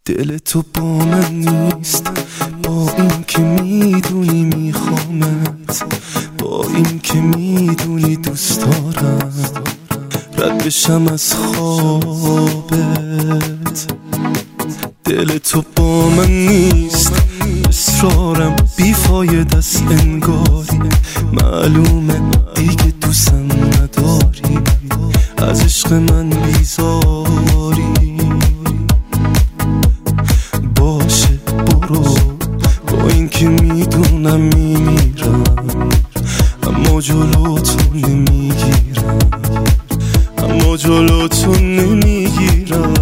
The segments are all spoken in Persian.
دل تو با من نیست، با این که میدونی میخوامت، با این که میدونی دوست دارم، رد بشم از خوابت. دل تو با من نیست، اصرارم بیفاید است، انگاری معلومه دیگه دوستم نداری، از عشق من بیزاری. باشه برو، با این که میدونم میمیرم، اما جلوتون نمیگیرم، اما جلوتون نمیگیرم.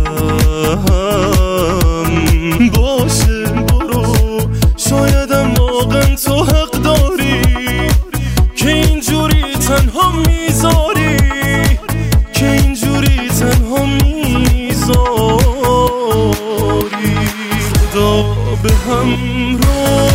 باشه برو، شایدم واقعا تو حق داری که اینجوری تنها میذاری، که اینجوری تنها میذاری. خدا به همراه